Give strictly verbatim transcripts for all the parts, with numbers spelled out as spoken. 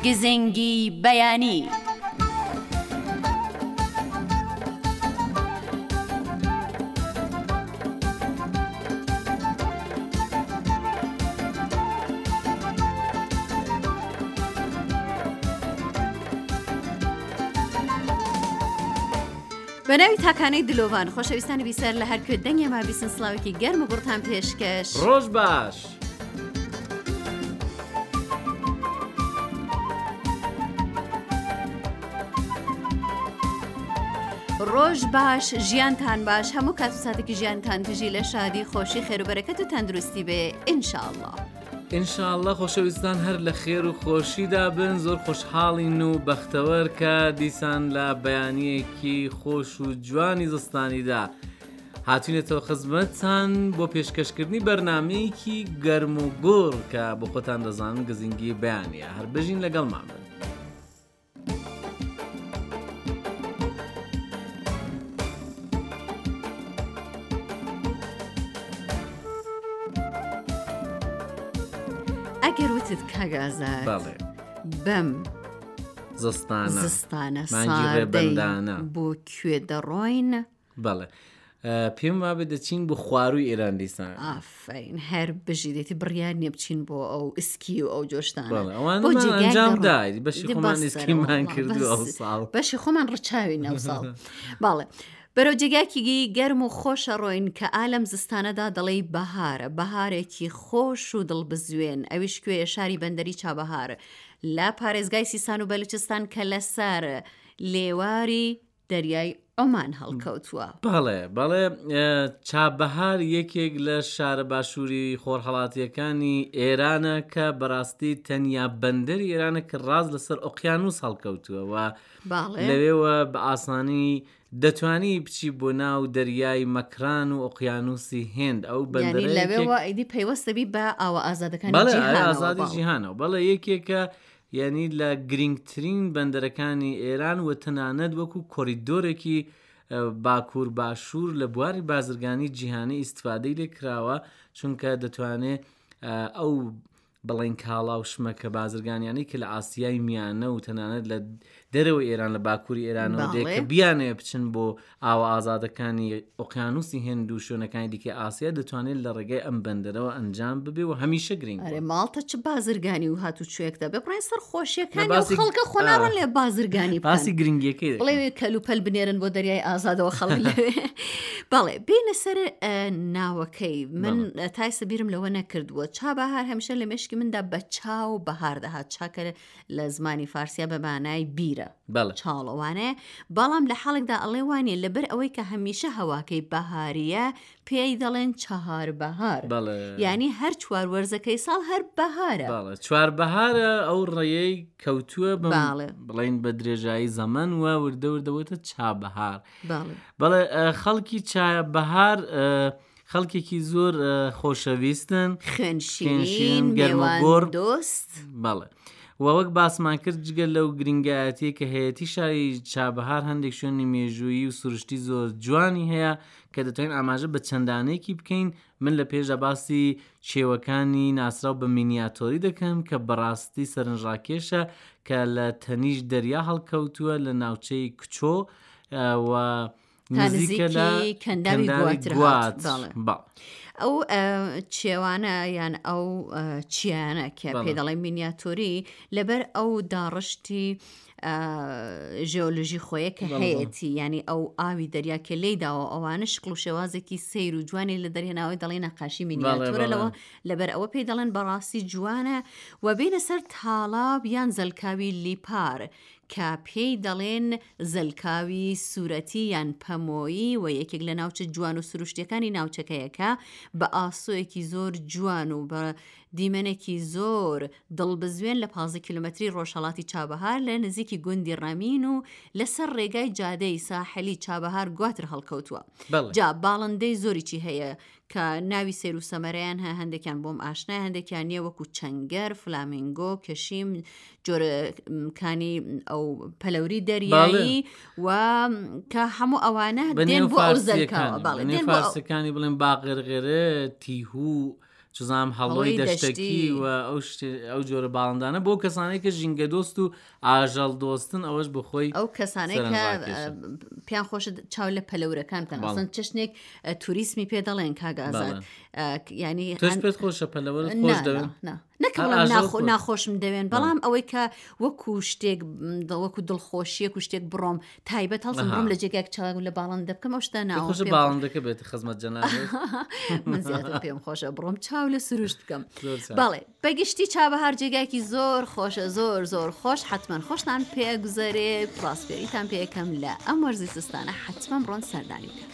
گزنگی بەیانی. بەناوی تاکانەی دلۆڤان خۆشەویستانی بیسەر لە هەر کوێ دەنگێ ما بیسن سڵاوێکی گەرم و گوڕتان پێشکەش. ڕۆژ باش. ڕۆژ باش، ژیانتان باش، هەموو کات و ساتێکی ژیانتان دژی لە شادی، خۆشی، خێر و بەرەکەت و تەندروستی بێ ئینشاءالله. ئینشاءالله خۆشەویستان هەر لە خێر و خۆشیدا بن، زۆر خۆشحاڵین و بەختەوەر کە دیسان لە بەیانیەکی خۆش و جوانی زستانیدا هاتوینێتەوە خزمەتتان بۆ پێشکەشکردنی بەرنامەیەکی گەرم و گۆڕ کە بۆ خۆتان دەزانن گزنگی بەیانیە. هەر بژین لەگەڵمان بن. ئەگەر وتت کاگازات بەم زستانە زستانە ساردەی بۆ کوێ دەڕۆین؟ بەڵێ پێم وابێ دەچین بۆ خوارووی ئێران دیسان. ئافرین، هەر بژی دێتی بڕیار نییە بچین بۆ ئەو ئسکی و ئەو جۆشتانە. ئەوانمان ئەنجام داید، بەشی خۆمان ئسکیمان کردو ئەو ساڵ، بەشی خۆمان ڕچاوی نەو ساڵ. باڵێ بەرەو جێگاکیگی گەرم و خۆشە ڕۆین کە ئالەم زستانەدا دەڵێی بەهارە، بەهارێکی خۆش و دڵبزوێن. ئەویش کوێیە؟ شاری بەندەری چابەهار لە پارێزگای سیستان و بەلوچستان کە لەسەر لێواری دەریای عۆمان هەڵکەوتووە. بەڵێ بەڵێ چابەهار یەکێک لە شارە باشووری خۆرهەڵاتیەکانی ئێرانە کە بەڕاستی تەنیا بەندەری ئێرانە کە ڕاز لەسەر ئۆقیانوس هەڵکەوتووە و لەوێوە بە ئاسانی دەتوانی بچی بۆ ناو دەریای مەکران و ئۆقیانوسی هێند. ئەو بەندەرە لەوێوە ئیدی پەیوەستەبی بە ئاوە ئازادەکانی ئازادی جیهانەوە. بەڵێ یەکێکە یعنی لە گرنگترین بەندەرەکانی ئێران و تەنانەت وەکو کۆریدۆرێکی باکوور باشوور لە بواری بازرگانی جیهانی ئیستفادەی لێ کراوە، چونکە دەتوانێت ئەو بڵێن کاڵا و شمەکە بازرگانیانی کە لە ئاسیای میانە و تەنانەت لە دەرەوە ئێران لە باکووری ئێرانەوە دێ کە بیانێ بچن بۆ ئاوە ئازادەکانی ئۆقیانوسی هێند و شوێنەکانی دیکە ئاسیا دەتوانێت لە ڕێگەی ئەم بەندەرەوە ئەنجام ببێ و هەمیشە گرنگ. ئەرێ ماڵتە چ بازرگانی و هاتو چێکتە بپڕین سەر خۆشیەکانی و خەڵکە خۆناڕن لێ بازرگانی باسی گرنگیەکەی بڵێ کەلوپەل بنێرن بۆ دەریای ئازادەوە خەڵک لەوێ. بەڵێ بینە سەر ناوەکەی من تایسە بیرم لەوە نەکردووە. چابەهار هەمیشە لە مێشکی مندا بە چاو بەهار دەهات. چاکە لە زمانی فارسیا بە مانای بیرە چاڵەوانێ، بەڵام لە حاڵێکدا ئەڵێ وانێ لەبەر ئەوەی کە هەمیشە هەواکەی بەهاریە پێی دەڵێن چەهار بەهار، یعنی هەر چوار وەرزەکەی ساڵ هەر بەهارە. چوار بەهارە ئەو ڕێیەی کەوتووە بڵێن بە درێژایی زەمن و وردە وردەوەتە چابەهار. بەڵێ خەڵکی چابەهار خەڵکێکی زۆر خۆشەویستن، خوێنشین، میوان دۆست. بەڵێ و وەک باسمان کرد جگەل لەو گرنگایەتی کە هەیەتی شاری چابەهار هەندێک شوێنی مێژوویی و سروشتی زۆر جوانی هەیە کە دەتوانین ئاماژە بە چەندانەیەکی بکەین. من لە پێشە باسی چێوەکانی ناسراو بە مینیاتۆری دەکەم کە بەڕاستی سەرنجڕاکێشە کە لە تەنیش دەریا هەڵکەوتووە لە ناوچەی کچۆ و نزیکە لە کەنداوی گوات. ئەو چێوانە یان ئەو چیانە کە پێ دەڵێن مینیاتۆری لەبەر ئەو داڕشتی ژێۆلۆژی خۆیە کە هەیەی، ینی ئەو ئاوی دەریا کە لێی داوە ئەوانە شکڵ و شێوازێکی سیر و جوانی لە دەرهێناوی دەڵێن نەقاشی مینیاتۆرە لەوە لەبەر ئەوە پێی دەڵێن بەڕاستی جوانە. و بینە سەر تاڵاب یان زەلکاوی لیپار کە پێی دەڵێن زەلکاوی سوورەتی یان پەمۆیی و یەکێک لە ناوچە جوان و سروشتیەکانی ناوچەکەیەکە بە ئاسۆیەکی زۆر جوان و بە دیمەنێکی زۆر دڵبزوێن لە پانزە کیلومەتری ڕۆژهەڵاتی چابەهار لە نزیکی گوندی ڕەمین و لەسەر ڕێگای جادەی ساحلی چابەهار گواتر هەڵکەوتووە. جا باڵندەی زۆریی هەیە کە ناوی سێر و سەمەرەیان هە، هەندێکیان بۆم ئاشنای، هەندێکیان نییە وەکو چەنگەر، فلامینگۆ، کەشیم، جۆرەکانی ئەو پەلەوری دەریایی و کە هەموو ئەوانە دێن بۆ ئەو زەلکاوە. فارسەکانی بڵێن باقرغێرە، تیهوو، چزام هەڵۆی دەشتەکی و ئەو جۆرە باڵندانە بۆ کەسانەی کە ژینگە دۆست و ئاژەڵ دۆستن ئەوەش بخۆی ئەو کەسانەی کە پیان خۆش چاو لە پەلەورەکان بکەن ئەسڵەن چشنێک توریسمی پێ دەڵێن کاگازات ینی پێت خۆشە پەلەوەرت خۆش دەوێن نەکەڵم ناخۆشم دەوێن بەڵام ئەوەی کە وەکو شتێک وەکو دڵخۆشیەک و شتێک بڕۆم تایبەت هەڵسم بڕۆم لە جێگایك چاو لە باڵندە بکەم ئەو شتە ناوە باڵندەکە بێت خزمەت جەنابێت من زیاتر پێم خۆشە بڕۆم چاو لە سروشت بکەم بەڵێ بەگشتی چابەهار جێگایکی زۆر خۆشە زۆر زۆر خۆش حتمما خۆشتان پێگوزارێ پراسپێریتان پێکەم لە ئەم وەرزی سستانە حتمما بڕۆن سەردانی بکەن.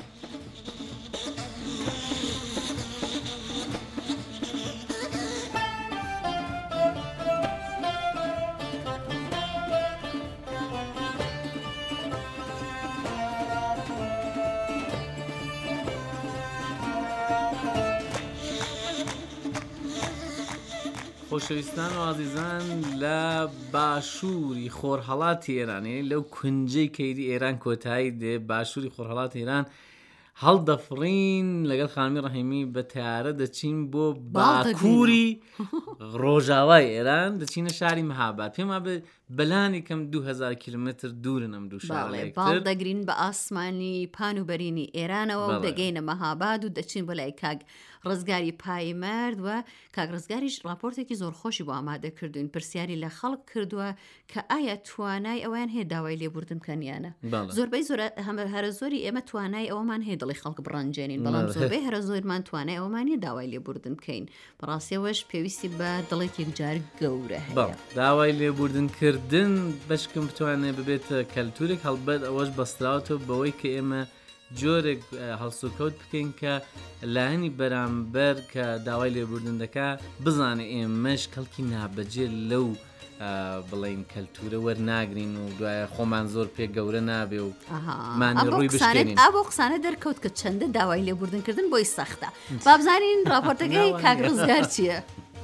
خۆشەویستان و ئازیزان لە باشووری خۆرهەڵاتی ئێرانێ لەو کونجەی کەیدی ئێران کۆتایی دێ باشووری خۆرهەڵاتی ئێران هەڵدەفڕین لەگەڵ خانمی ڕەحیمی بە تیارە دەچین بۆ باکووری ڕۆژاوای ئێران دەچینە شاری مەهاباد پێم وابێ بەلانی کەم دوو هەزار کیلومتر دوورن ئەم دوو شارێک باڵ دەگرین بە ئاسمانی پان و بەرینی ئێرانەوە و دەگەینە مەهاباد و دەچین بۆ لای کاک ڕزگاری پایمەرد و کاک ڕزگاریش راپۆرتێکی زۆر خۆشی بۆ ئامادە کردوین پرسیاری لە خەڵک کردووە کە ئایا توانای ئەویان هەیە داوای لێبوردن بکەنیانە زۆربەی زۆر هەرە زۆری ئێمە توانای ئەوەمان هەیە دڵی خەڵک بڕەنجێنین بەڵام زۆربەی هەرە زۆرمان توانای ئەومانە داوای لێبوردن بکەین بەڕاستیەوەش پێویستی بە دڵێکی جار گەورە هەیە داوای لێبوردن کردن بەشکم بتوانێت ببێتە کەلتورێک هەڵبەت ئەوەش بەستراوەتەوە بەوەی کە ئێمە جۆرێک هەڵسوکەوت بکەین کە لایەنی بەرامبەر کە داوای لێبوردن دەکا بزانێ ئێمەش کەڵکی نابەجێ لەو بڵین کەلتورە وەرناگرین و دوایە خۆمان زۆر پێ گەورە نابێ و مانی ڕووی بشکێنین. ئا بۆ قسانە دەرکەوت کە چەندە داوای لێبوردنکردن بۆی سەختە. با بزانین راپۆرتەکەی کاک ڕزگار چییە؟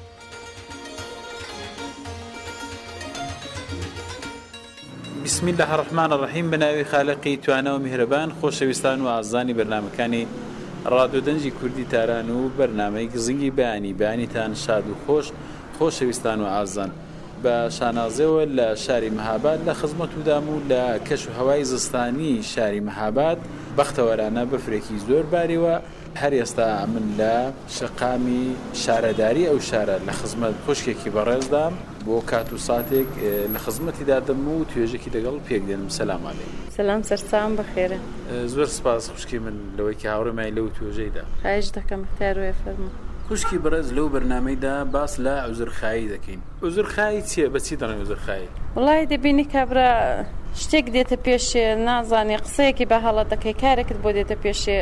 بسم الله الرحمن الرحیم بناوی خالقی توانە و میهرەبان خۆشەویستان و ئازانی بەرنامەکانی ڕادیۆ دەنجی کوردی تاران و بەرنامەی گزنگی بەیانی بەیانیتان شاد و خۆش خۆشەویستان و ئازان بە شانازەوە لە شاری مەهاباد لە خزمەت ودام و لە کەش و هەوای زستانی شاری مەهاباد بەختەوەرانە بەفرێکی زۆر باریوە هەر ئێستا من لە شەقامی شارەداری ئەو شارە لە خزمەت خوشکێکی بەڕێزدام بۆ کات و ساتێک لە خزمەتی دادەم و توێژێکی لەگەڵ پێک دێنم. سەلام عەلەیکم. سەلام سەرسام بەخێرە. زۆر سپاس خوشکی من لەوەی کە هاوڕێمای لەو توێژەیدا. خواهش دەکەم تاروێ فەرموو. خوشکی بەڕێز لەو بەرنامەیدا باس لە عوزرخایی دەکەین. عوزرخایی چییە؟ بەچی دەڵێن عوزرخایی؟ وڵای دەبینی کابرا شتێک دێتە پێشێ نازانی قسەیەکی بە هەڵە دەکەی کارێکت بۆ دێتە پێشێ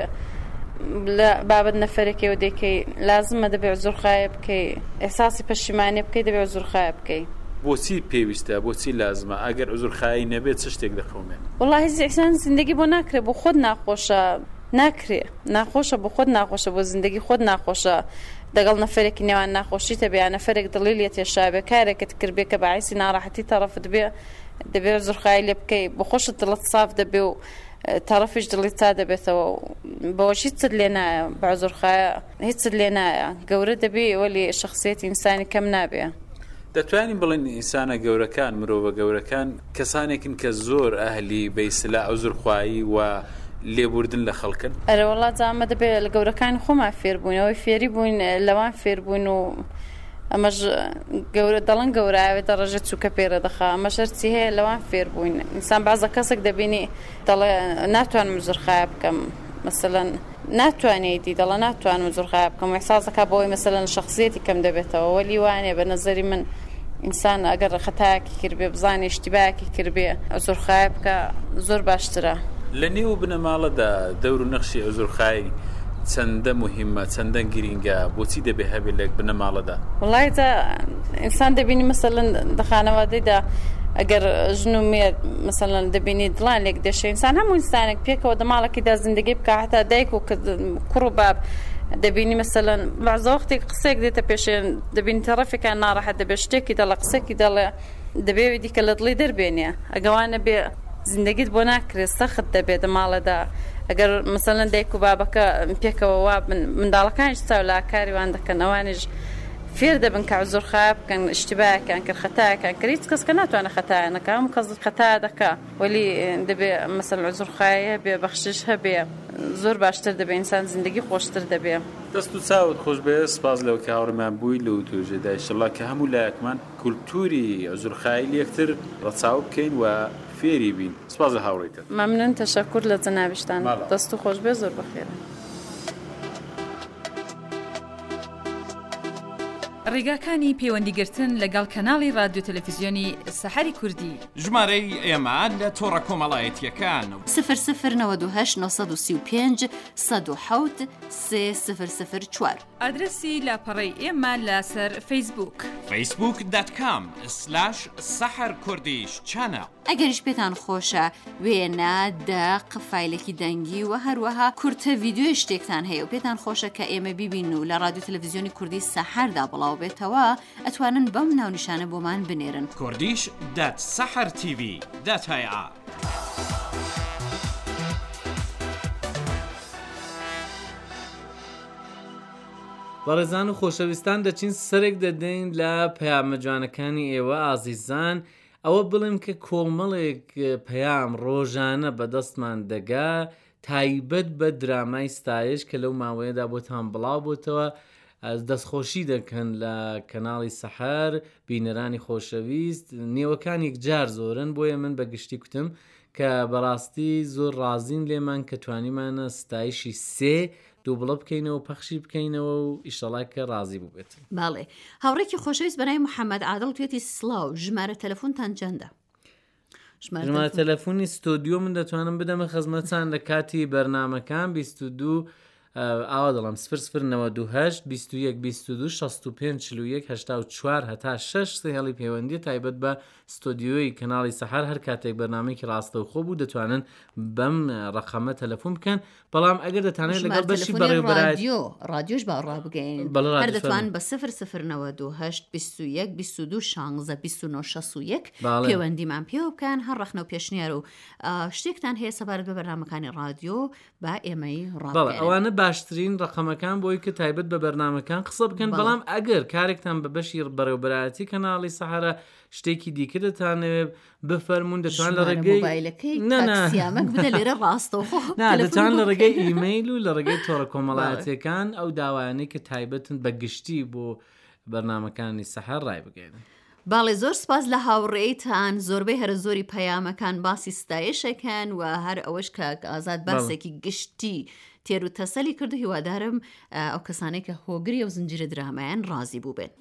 لە بابەت نەفەرێکەوە دەکەی لازمە دەبێ عوزرخایە بکەی ئێحساسی پەشیمانی بکەی دەبێ عوزرخایە بکەی. بۆچی پێویستە بۆچی لازمە ئەگەر عوزرخایی نەبێت چ شتێک دەخەومێن؟ وڵای زیحسان زیندگی بۆ ناکرێ بۆ خۆت ناخۆشە ناکرێ ناخۆشە بۆ خۆت ناخۆشە بۆ زیندگی خۆت ناخۆشە دەگەڵ نەفەرێکی نێوان ناخۆشیتە بێ نەفەرێک دڵی لێ تێشابێ کارێکت کردبێ کە بەعیسی ناڕەحەتی تەرەفت بێ دەبێ عوزرخایی لێ بکەی بۆ خۆشت دڵت صاف دەبێ و تەرەفیش دڵی تا دەبێتەوە بەوەش هیچ لێ نایە بە عوزرخایە هیچ لێ نایە گەورە دەبێ وەلی شەخسیەتی ئینسانی کەم نابێ. دەتوانین بڵێن ئینسانە گەورەکان مرۆڤە گەورەکان کەسانێکن کە زۆر ئەهلی بەیسلا عوزرخوایی و لێبوردن لە خەڵکن؟ ئەرە وەڵا جامە دەبێت لە گەورەکان خۆمان فێر بووین ئەوەی فێری بووین لەوان فێر بووین و ئەمەش گەورە دەڵن گەورایوێت دەڕژێت چووکە پێرە دەخا ئەمە شەرچی هەیە لەوان فێر بووین. ئینسان بازە کەسێک دەبینی دەڵێ ناتوانم عوزرخایە بکەم مەسەلەن ناتوانێتی دەڵە ناتوانم عوزرخایە بکەم ئێحساس دەکا بۆی مەسەلەن شەخسیەتی کەم دەبێتەوە وەلی وانێ بە نەزەری من ئینسان ئەگەر خەتایەکی کردبێ بزانێ اشتیباهێکی کردبێ عوزرخایە بکە زۆر باشترە. لە نێو بنەماڵەدا دەور و نەخشی عوزرخایی چەندە مهمە چەندە گرینگە بۆچی دەبێ هەبێ لە بنەماڵەدا؟ وڵای تا ئینسان دەبینی مەسەلەن دەخانەوادەیدا ئەگەر ژن و مێر مەسەلەن دەبینی دڵان لێک دێشە ئینسان هەموو ئینسانێک پێکەوە دەماڵێکیدا زیندگی بکە هەتا دایک و کوڕ و باب دەبینی مەسەلەن بەعزە وەختێک قسەیەک دێتە پێشێن دەبینی تەرەفێکان ناڕەحەت دەبێ شتێکی دەڵێ قسێکی دەڵێ دەبێ دیکە لە دڵی دەربێنێ ئەگەوانە بێ زیندگیت بۆ ناکرێت سەخت دەبێت ماڵەدا ئەگەر مەسەڵەن دایک و بابەکە پێکەوە وا منداڵەکانیش چاولا کاریوان دەکەن ئەوانیش فێر دەبن کە عوزورخا بکەن اشتباهەکان کرد خەتایەکان کرد هیچ کەس کە ناتوانێت خەتایانەکە هەموو کەس خەتا دەکا وەلی دەبێ مەسەڵ عوزورخایە بێ بەخشش هەبێ زۆر باشتر دەبێ ئینسان زیندگی خۆشتر دەبێ. دەست و چاوت خۆش بێ سپاس لەوە کە هاوڕێمان بووی لەو توێژەدا ئینشەڵڵا کە هەموو لایەکمان کولتوری عوزورخایی لەکتر ڕەچاو بکەین و فێری بین. سپاس لە هاوڕێیتە. مەمنون تەشەکور لە جەنابیشتان. دەست و خۆش بێ زۆر بەخێرە. ڕێگاکانی پەیوەندیگرتن لەگەڵ کەناڵی رادیۆ تەلەڤیزیۆنی سەحەری کوردی ژمارەی ئێمە لە تۆڕە کۆمەڵایەتیەکان سفر سفر نەوەد و هەشت نۆ سی و پێنج سەد و حەوت سێ سفر سفر چوار. ئادرسی لاپەڕەی ئێمە لەسەر فەیسبووک فەیسبووک دات کام سلاش سەحەر کوردیش چانە. ئەگەریش پێتان خۆشە وێنە دەق فایلێکی دەنگی و هەروەها کورتە ڤیدیۆ شتێکتان هەیە و پێتان خۆشە کە ئێمە بیبین و لە رادیۆ تەلەڤیزیۆنی کوردی سەحەردا بڵاو بێتەوە ئەتوانن بەم ناونیشانە بۆمان بنێرن کوردیش دات سەحەر تیڤی دات هەیە. بەڕێزان و خۆشەویستان دەچین سەرێک دەدەین لە پەیامە جوانەکانی ئێوە ئازیزان ئەوە بڵێم کە کۆمەڵێک پەیام ڕۆژانە بەدەستمان دەگا تایبەت بە درامای ستایش کە لەو ماوەیەدا بۆتان بڵاو بۆتەوە دەستخۆشی دەکەن لە کەناڵی سەحەر بینەرانی خۆشەویست نێوەکان یەکجار زۆرن بۆیە من بەگشتی کوتم کە بەڕاستی زۆر ڕازین لێمان کە توانیمانە ستایشی سێ دوو بڵە بکەینەوە پەخشی بکەینەوە و ئیشەڵا کە ڕازی بوو بێت. باڵێ هاوڕێکی خۆشەویست بەنای محەممەد عادڵ توێتی سلااو ژمارە تەلەفۆنتان چەندە؟ ژمارە تەلەفۆنی ستۆدیۆ من دەتوانم بدەمە خەزمەتان لە کاتی بەرنامەکان بیست و دوو ئاوا دەڵام سفر سفر نەوەد و هەشت بیست و یەک بیست و دوو شەست و پێنج چل و یەک هەشتا و چوار هەتا شەش سێ هەڵی پەیوەندی تایبەت بە ستۆدیۆی کەناڵی سەحەر هەر کاتێک بەرنامەیەکی ڕاستەوخۆ بوو دەتوانن بەم ڕەقەمە تەلەفۆن بکەن بەڵام ئەگەر دەتانێت لەگەڵ بەشی بەڕێوەبەرایەتیۆ رادیۆش با ڕابگەین هەر دەتوان بە سفر سفر نەوەد و هەشت بیست و یەک بیست و دوو شانزە بیست و نۆ شەست و یەک پەیوەندیمان پێوە بکەن هەر ڕەخنە و پێشنیار و شتێکتان هەیە سەبارەت بە بەرنامەکانی رادیۆ با ئێمەی ڕابگەین. ئەوانە باشترین ڕقەمەکان بۆی کە تایبەت بە بەرنامەکان قسە بکەن بەڵام ئەگەر کارێکتان بە بەشی بەڕێوەبەرایەتی کەناڵی سەحەرە شتێکی دیکە دەتانێت بفەرمونون دەتوان لە ڕێگەی لێرە ڕاستەوخۆ دەتوان لە ڕێگەی ئیمەیل و لە ڕێگەی تۆڕە کۆمەڵایەتیەکان ئەو داوایانەی کە تایبەتن بە گشتی بۆ بەرنامەکانی سەحەر ڕای بگەین. باڵێ زۆر سپاس لە هاوڕێیتان زۆربەی هەرە زۆری پەیامەکان باسی ستایشەکەن و هەر ئەوەش کە ئازاد باسێکی گشتی تێر و تەسەلی کرد و هیوادارم ئەو کەسانەی کە هۆگری ئەو زنجیرە درامایان ڕازی بوو بێت.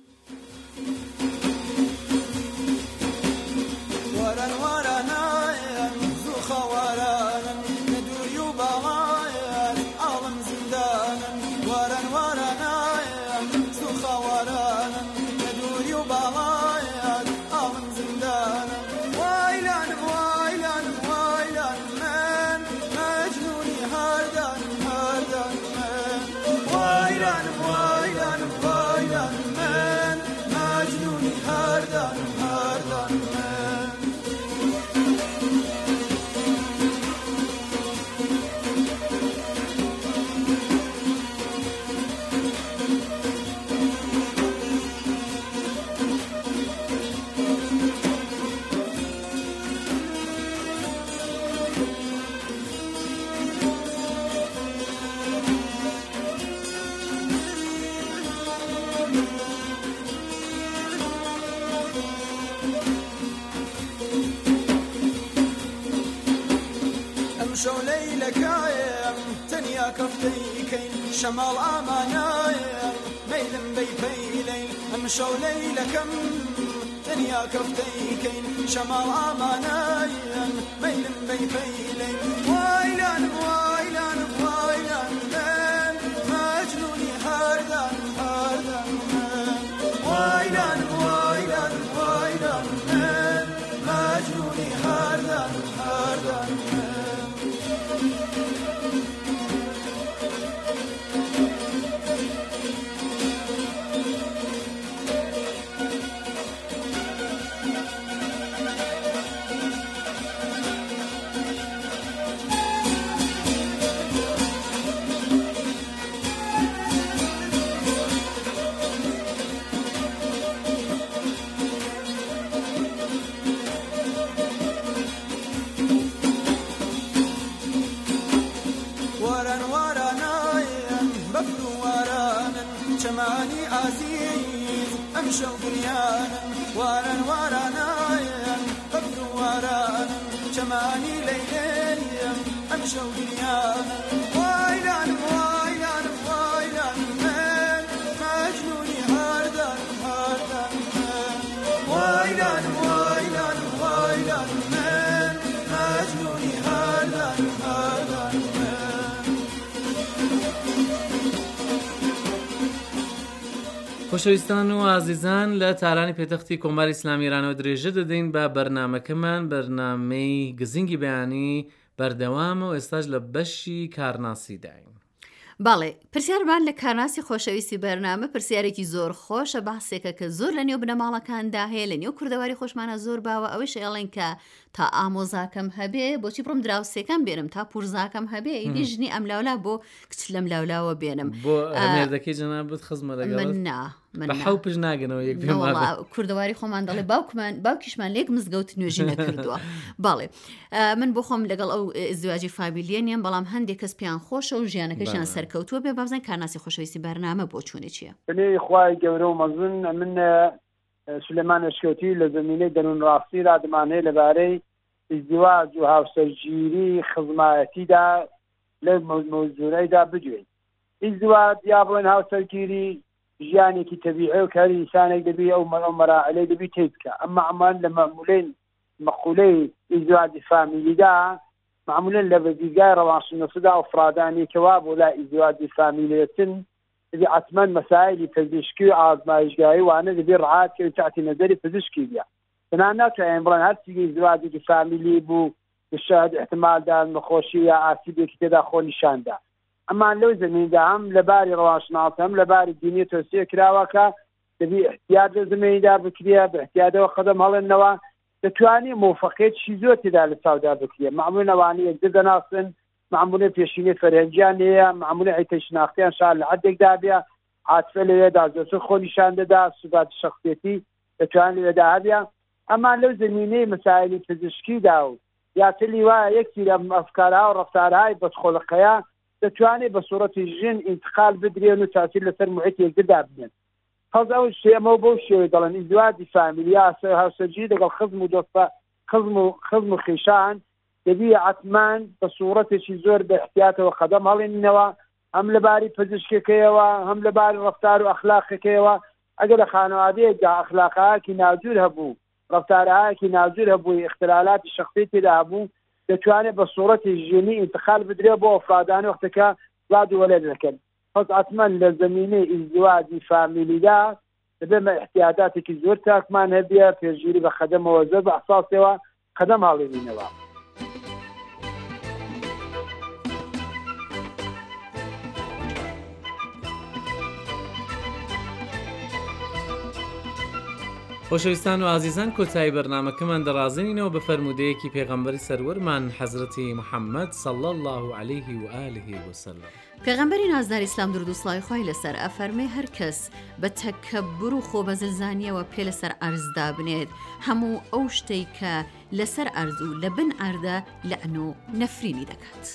شمال ئامانایە مەیلم بەی پەیلەی ئەم شەو لەیلەکەم تەنیا کەفتەیکەین شەمال ئامانایە مەیلم بەی پەیلەی وایلانم وایلانم وایلانم مەجنونی هەردان هەردان وایلانم وایلانم وایلانم مەجنونی هەردان هەردان وارن وارانایم بەفر و وارانن چەمانی عزیز ئەم شەو گریانن وارن وارانایم بەفر و وارانن چەمانی لەیلێنیم ئەم شەو گریانن وایلانم وایلانم وایلانم من مەجنونی هەردانم هەردانم من وایلانم وایلانم وایلانم من مەجنونی هەردانم هەردانم خۆشەویستان و ئازیزان لە تارانی پێتەختی کۆماری ئیسلامی ئێرانەوە درێژە دەدەین بە بەرنامەکەمان بەرنامەی گزینگی بەیانی بەردەوامە و ئێستاش لە بەشی کارناسی داین. باڵێ پرسیارمان لە کارناسی خۆشەویستی بەرنامە پرسیارێکی زۆر خۆشە بەحسێکە کە زۆر لە نێو بنەماڵەکاندا هەیە لە نێو کوردەواری خۆشمانە زۆر باوە ئەوەی شێڵێن کە تا ئامۆزاکەم هەبێ بۆچی بڕۆم دراوسێکەم بێنم تا پورزاکەم هەبێ ئیدی ژنی ئەم لاولا بۆ کچ لەم لاولاوە بێنم بۆ هەمێردەکەی جەنابەت خزمە لەگەڵ من نا بە حەو پژ ناگەنەوە یەک کوردەواری خۆمان دەڵێ باوکمان باوکیشمان لێک مزگەوت نوێژی نەکردووە. باڵێ من بۆ خۆم لەگەڵ ئەو ئزدواجی فامیلیە نیەم بەڵام هەندێک کەس پێیان خۆشە و ژیانەکەیشیان سەرکەوتووە بێ بابزان کارناسی خۆشەویستی بەرنامە بۆ چوونی چییە؟ بنێ خوای گەورە و مەزن من سلێمان ئەشکەوتی لە زمینەی دەروون ڕاستیدا دەمانەیە لەبارەی ئیزدواج و هاوسەرگیری خزمایەتیدا لە مەوزوعەیدا بجوێین. ئیزدواج یا بڵێن هاوسەرگیری ژیانێکی تەبیعی و کاری ئینسانێک دەبی ئەو مەراحلەی دەبی تێ بکە. ئەمما ئەمان لە مەمولەی مەقولەی ئیزدواجی فامیلیدا معمولەن لە بەدیگای ڕەوانشناسیدا ئەفرادانێکەوە بۆ لای ئیزدواجی فامیلیەتن دەبی حتمەن مەسایلی پزیشکی و ئازمایشگاهی وانە دەبی ڕعات کرد تحتی نەزەری پزیشکی بیا. بنان ناتوانین بڵێن هەرچی ئیزدواجێکی فامیلی بوو بشاهد احتمالدان نەخۆشی یا ئاسیبێکی تێدا خۆ نیشاندا. ئەمان لەو زمیندا هەم لەباری ڕەوانشناسی هەم لەباری دینی تۆسیە کراوەکە دەبی احتیاط لە زمینیدا بکرێ بە احتیاطەوە قەدەم هەڵێنەوە دەتوانێت موفەقێتی زۆر تێدا لە چاودا بکرێ. معموڵ ئەوانەیە یەکتر دەناسن، معموڵی پێشینەی فەرهەنگیان هەیە، معموڵی عیتە شناختیان شار لە حەدێکدا بێ، عاتفە لەوێدا زۆرتر خۆ نیشان دەدا، سوبات شەخصیەتی دەتوانێت لەوێدا هەبێ. ئەمان لەو زمینەی مەسایلی پزیشکیدا و یا تلی وایە یەکتی لە ئەفکارها و ڕەفتارهای بەدخۆڵقەیە دەتوانێت بە سوورەتی ژن ئینتقال بدرێن و تاثیر لەسەر محیط یەکتردا بنێن. خەڵک ئەو شێمەوە بەو شێوەی دەڵێن ئیزدواجی فامیلی هاوسەرگیری لەگەڵ خزم و دۆستە خزم و خزم و خێشان دەبی حتمان بە سوورەتێکی زۆر بە احتیاطەوە قەدەم هەڵێنینەوە، هەم لەباری پزیشکەکەیەوە هەم لەباری ڕەفتار و ئەخلاقەکەیەوە. ئەگەر لە خانەوادەیەکدا ئەخلاقەیەکی ناجوور هەبوو، ڕەفتارەیەکی ناجوور هەبووی، اختلالاتی شەخصی تێدا هەبوو، دەتوانێت بە سوورەتی ژینی ئینتقال بدرێ بۆ ئەفرادانی وەختەکە ڕاد و وەلێ دەکەن. پس حتمەن لە زمینەی ئیزدواجی فامیلیدا دەبێمە احتیاطاتێکی زۆر تاکمان هەبێ، پێشگیری بە خەدەمەوە زۆر بە ئەحساسەوە قەدەم هەڵێنینەوە. خۆشەویستان و ئازیزان کۆتایی بەرنامەکەمان دەڕازێنینەوە بە فەرمودەیەکی پێغەمبەری سەروەرمان حەزرەتی محەممەد صلی الله عليه و آله وسلم. پێغەمبەری نازدار ئیسلام درود و سڵاوی خۆی لەسەر ئەفەرمێ هەر کەس بە تەکەببر و خۆبەزلزانیەوە پێ لەسەر ئەرزدا بنێت هەموو ئەو شتەی کە لەسەر ئەرز و لە بن ئەردە لەعنە و نەفرینی دەکات.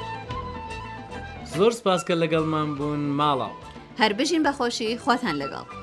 زۆر سپاس کە لەگەڵمان بوون ماڵاو. هەر بژین بەخۆشی خواتان لەگەڵ.